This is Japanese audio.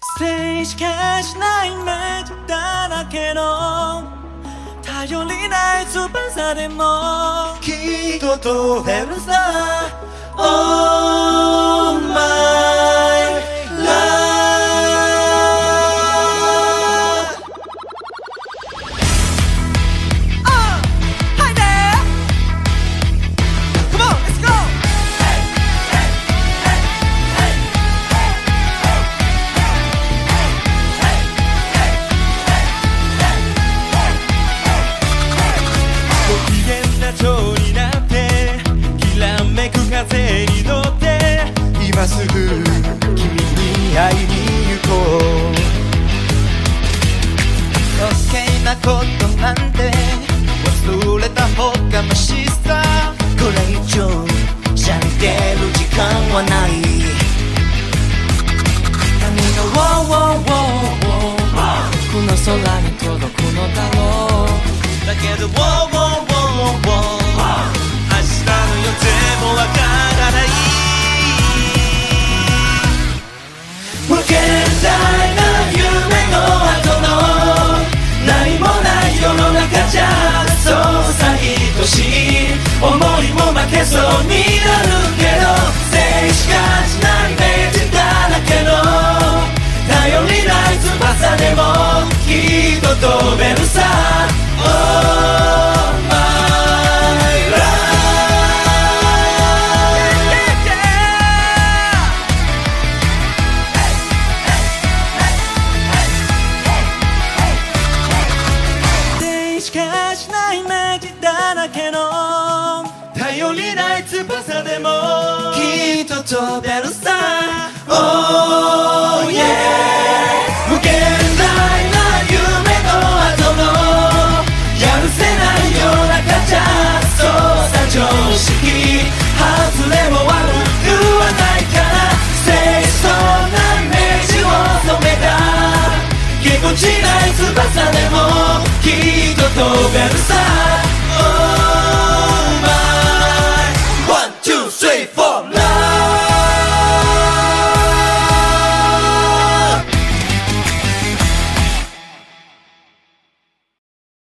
静しかしないイメージだらけの頼りない翼でもきっと飛べるさ Oh my love Hi there Come on, let's goご機嫌な蝶になってきらめく風に乗って今すぐ君に会いに行こう余計なことなんて忘れた方がマシさこれ以上しゃれてる時間はない波のウォーウォーウォーウォーこの空に届くのだろうだけどウォーウォーウォーウォー明日の予定もわからない無限大な夢の後の何もない世の中じゃそうさ愛しい思いも負けそうになるけど静しかしないイメージだらけの頼りない翼でもきっと飛べるさ Oh my love静しかしないイメージだらけの頼りない翼でもきっと飛べるさ Oh yeah 無限大な夢の後のやるせない世の中じゃそうさ常識外れも悪くはないから清楚なイメージを染めたぎこちない翼でもきっと飛べるさ